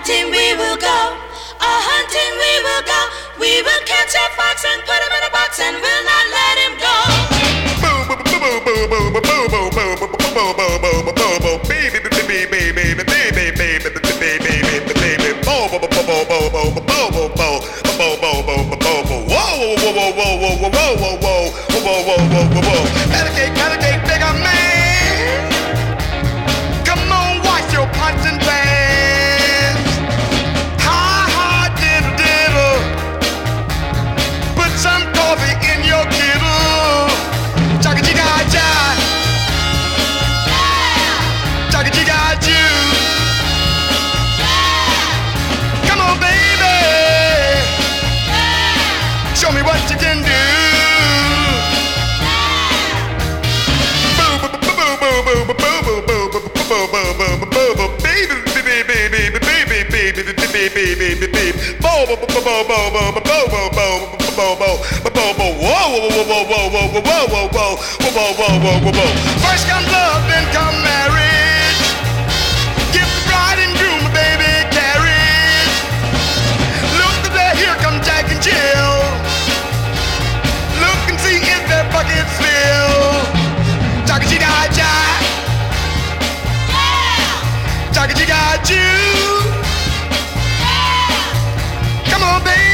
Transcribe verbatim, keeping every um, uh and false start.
hunting we will go, a hunting we will go. We will catch a fox and put him in a box and will not let him go. Baby, baby, baby, baby, baby, baby, baby, baby, baby, bo bo bo bo bo bo bo bo bo bo bo bo. Whoa, whoa, whoa, whoa, whoa, whoa, whoa, whoa, whoa, whoa, whoa, whoa, whoa. Medicate, medicate, bigger man. Come on, wash your pots and pans. Ha ha, diddle diddle. Put some coffee in your kettle. Chaka chika cha. Chaka chika choo. Come on, baby. Show me what you can do. First come love, then come marriage. Give the bride and groom a baby carriage. Look to there, here come Jack and Jill. Look and see if their buckets fill. Chaka chika cha. Chaka chika choo. Come on, baby.